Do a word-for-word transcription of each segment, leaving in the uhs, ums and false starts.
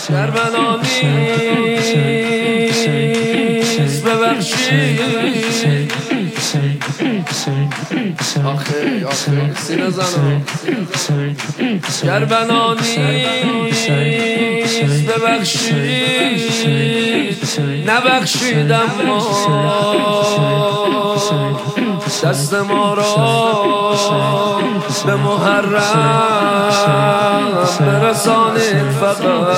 کربلا نیست ببخشید آخه آخه سینه زنم کربلا نیست ببخشید نبخشید اما دست ما را به محرم برسانید فقط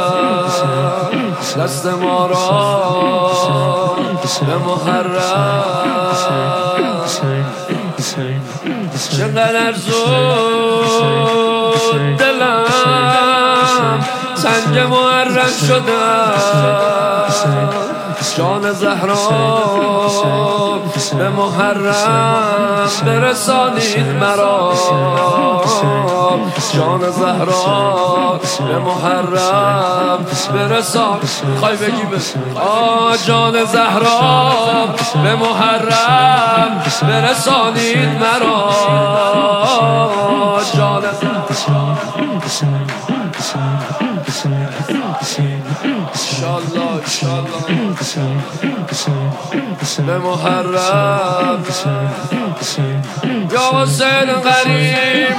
دست ما را به محرم چقدر زود دلم سنگ محرم شدم جان زهرا به محرم برسانید مرا جان زهرا به محرم برسان خواهی بگی بس آه جان زهرا به محرم برسانید مرا جان انشالله انشالله به محرم یا حسین غریب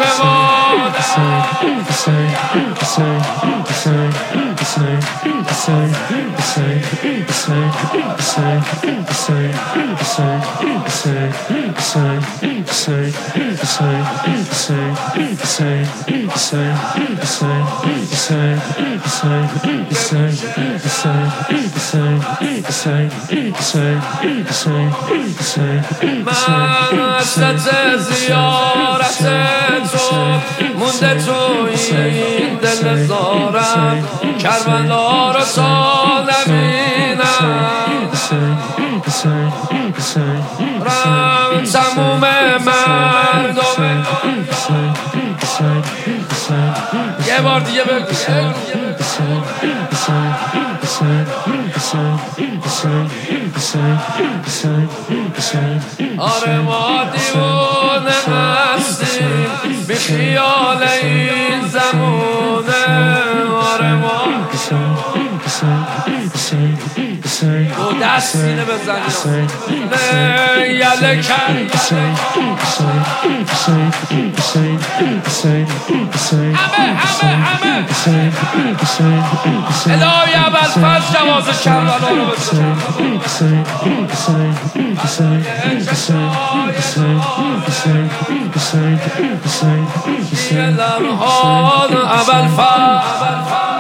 مقصد زیارت تو مونده تو این دل نزارم کربلا رو تا نبینم رم تموم مردم یه بار دیگه بگو آره ما دیوانه هستیم بی خیال این زمونه آره ما دو دست سینه بزنیم نه یله کن همه همه همه الهی ابوالفضل جواز کربلا رو بزن یه لمحان ابوالفضل